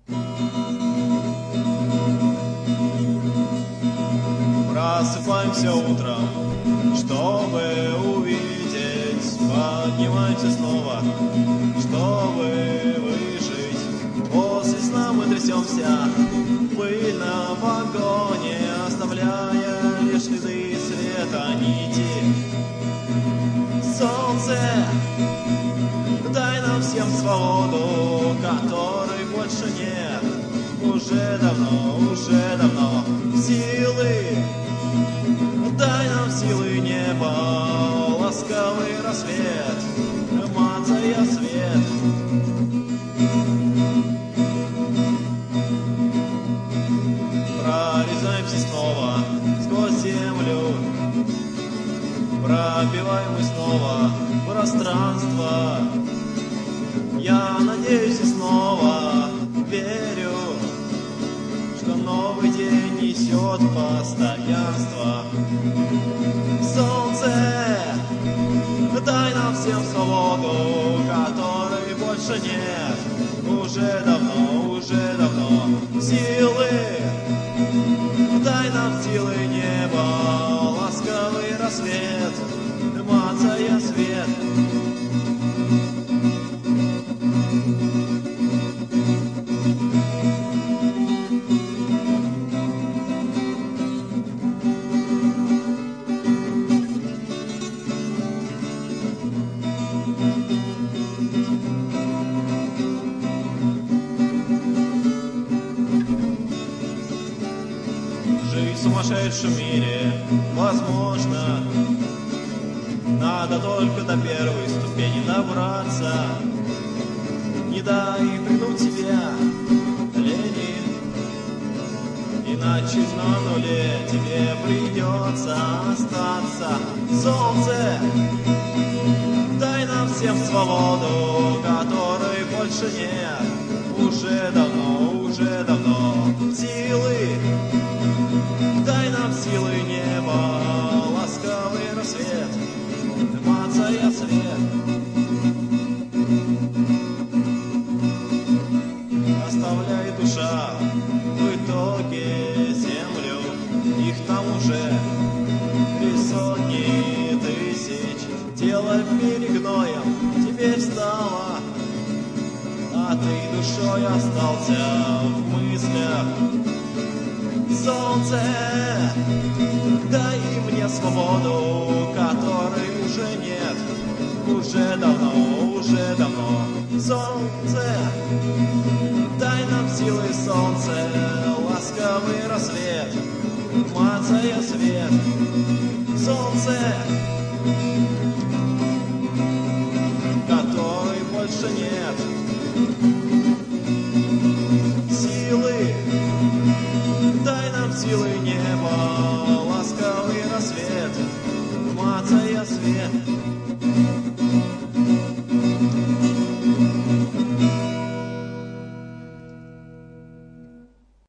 Просыпаемся утром, чтобы увидеть, поднимаемся снова, чтобы выжить. После сна мы трясемся в пыльном вагоне, оставляя лишь следы света нити. Солнце, дай нам всем свободу, которой больше нет. Уже давно силы, дай нам силы неба, ласковый рассвет, мацая свет. Прорезаемся снова сквозь землю, пробиваем мы снова пространство. Я надеюсь и снова верю, что новый день несет постоянство. Солнце, дай нам всем свободу, которой больше нет. Уже давно силы, дай нам силы неба, ласковый рассвет, мацая свет. Жить в сумасшедшем мире возможно, надо только до первой ступени добраться. Не дай пригнуть себя, лени, иначе на нуле тебе придется остаться. Солнце, дай нам всем свободу, которой больше нет. Уже давно силы, дай нам силы неба, ласковый рассвет, мацая свет. Оставляет душа в итоге землю, их там уже 3 сотни тысяч. Тело в мире гноем теперь стало, а ты душой остался в мыслях. Солнце, дай мне свободу, которой уже нет. Уже давно солнце, дай нам силы, солнце, ласковый рассвет, мацая свет. Солнце, которой больше нет. Силы, дай нам силы неба, ласковый рассвет, мацая свет.